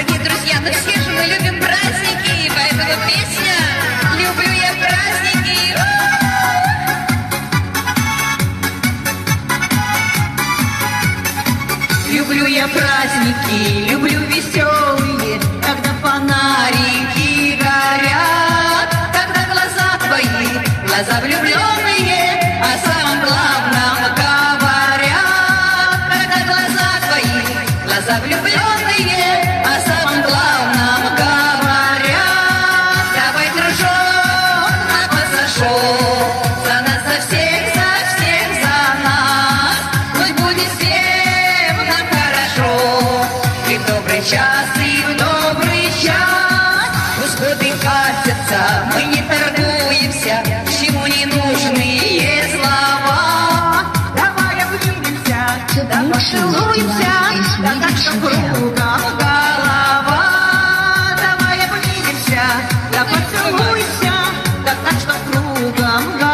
Дорогие друзья, ну все же мы любим праздники, поэтому песня «Люблю я праздники». Люблю я праздники, люблю веселые, когда фонарики горят, когда глаза твои, глаза влюбленные, о самом главном говорят. Когда глаза твои, глаза влюбленные, о самом главном говорят. Давай, дружок, на пасашок, за нас, за всех, за нас. Пусть будет всем нам хорошо, и в добрый час, и в добрый час. Пусть годы катятся, мы не торгуемся, к чему не нужные слова. Давай обнимемся, да поцелуемся, да так, что кругом голова. Давай обнимемся, да поцелуемся, да так, что кругом голова.